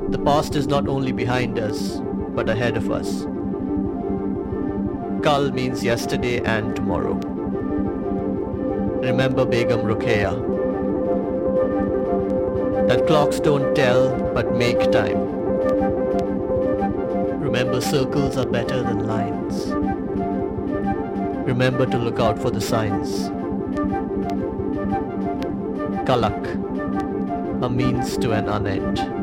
The past is not only behind us, but ahead of us. Kal means yesterday and tomorrow. Remember Begum Ruqayya, that clocks don't tell but make time. Remember circles are better than lines. Remember to look out for the signs. Kalak, a means to an unend.